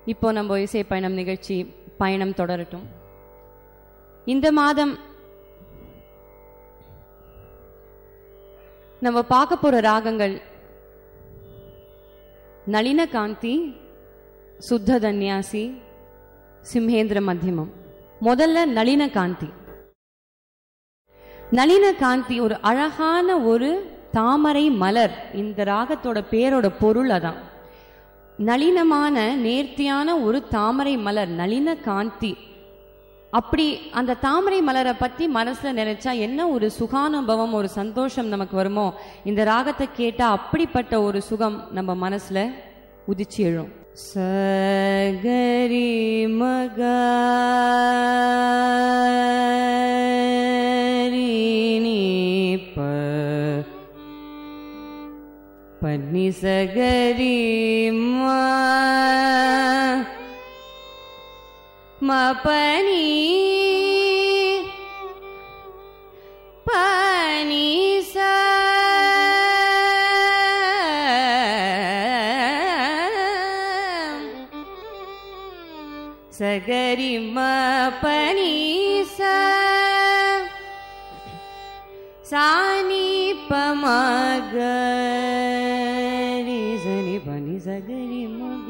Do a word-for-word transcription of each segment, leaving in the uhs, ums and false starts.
இப்போ நம்ம இசை பயணம் நிகழ்ச்சி பயணம் தொடரட்டும். இந்த மாதம் நம்ம பார்க்க போற ராகங்கள் நளின காந்தி, சுத்த தன்யாசி, சிம்ஹேந்திர மத்தியமம். முதல்ல நளின காந்தி. நளின காந்தி ஒரு அழகான ஒரு தாமரை மலர். இந்த ராகத்தோட பேரோட பொருள் அதான். நளினமான நேர்த்தியான ஒரு தாமரை மலர், நளின காந்தி. அப்படி அந்த தாமரை மலரை பத்தி மனசுல நினைச்சா என்ன ஒரு சுகானுபவம், ஒரு சந்தோஷம் நமக்கு வருமோ, இந்த ராகத்தை கேட்டா அப்படிப்பட்ட ஒரு சுகம் நம்ம மனசுல உதிச்சு எழும். சகரி மகரி ப பன்னி சகரி மபனி பனி ச சகரி மபனி ச சானி பமகரி சனி பனி சகரி மக.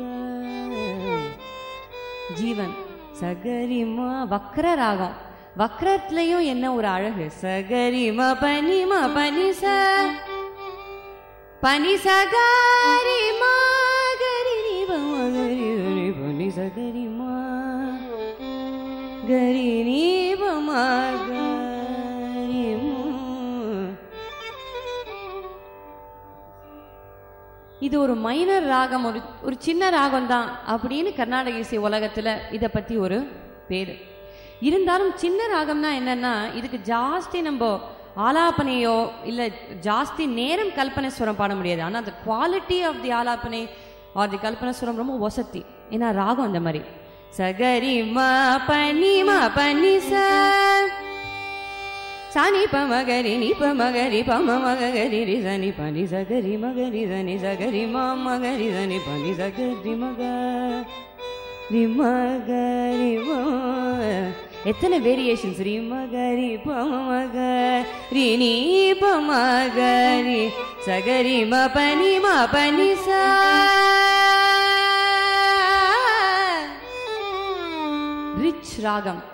ஜீவன் சகரிமா வக்ர ராகம். வக்ரத்திலையும் என்ன ஒரு அழகு. சகரிமா பனி மா பனி ச பனி சகரிமா கரி நீ பமகரி பனி சகரிமா கரி நீ பமகரி. இது ஒரு மைனர் ராகம், ஒரு ஒரு சின்ன ராகம் தான் அப்படின்னு கர்நாடக இசை உலகத்துல இதை பத்தி ஒரு பேரு. இருந்தாலும் சின்ன ராகம்னா என்னன்னா, இதுக்கு ஜாஸ்தி நம்ம ஆலாபனையோ இல்ல ஜாஸ்தி நேரம் கல்பனை சுரம் பாட முடியாது. ஆனா அந்த குவாலிட்டி ஆஃப் தி ஆலாபனை ஆர் தி கல்பனை சுரம் ரொம்ப வசதி. ஏன்னா ராகம் அந்த மாதிரி. சகரி மா பனி மா பனி ச சானி பமகரி நீ பமகரி பம மகரி ரி சனி பனி சகரி மகரி சனி சகரி மா மகரி சனி பனி சகரி மக ரி மகரி ம. எத்தனை வேரியேஷன்ஸ். ரி மகரி பம மகரி நீ பமகரி சகரி ம பனி மா பனி ச. ரிச் ராகம்.